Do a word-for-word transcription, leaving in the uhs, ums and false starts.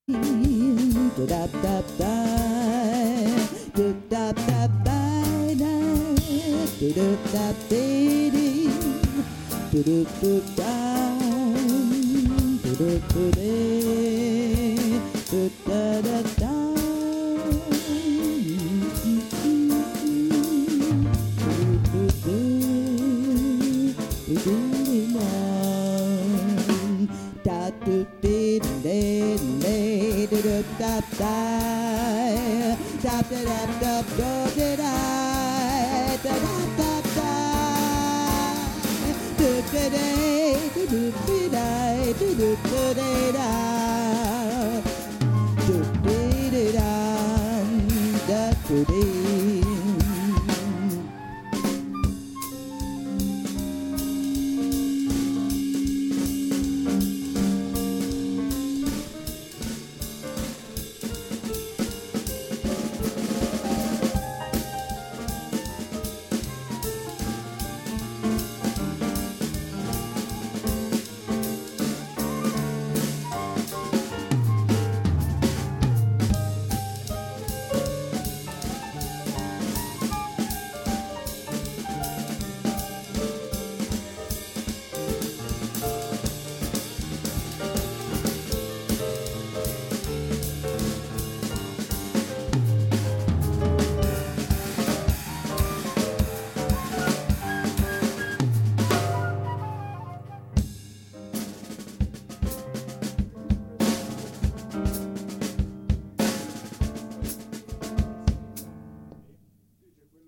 Dap dap die, dap dap dap die, die, dap dap dee dee, dap dap down, dap dap dee, dap da da da, da do dee dee dee, dap dap die, dap da dap dap dap dee die, da dap dap die, dap da dee, dap dee die, dap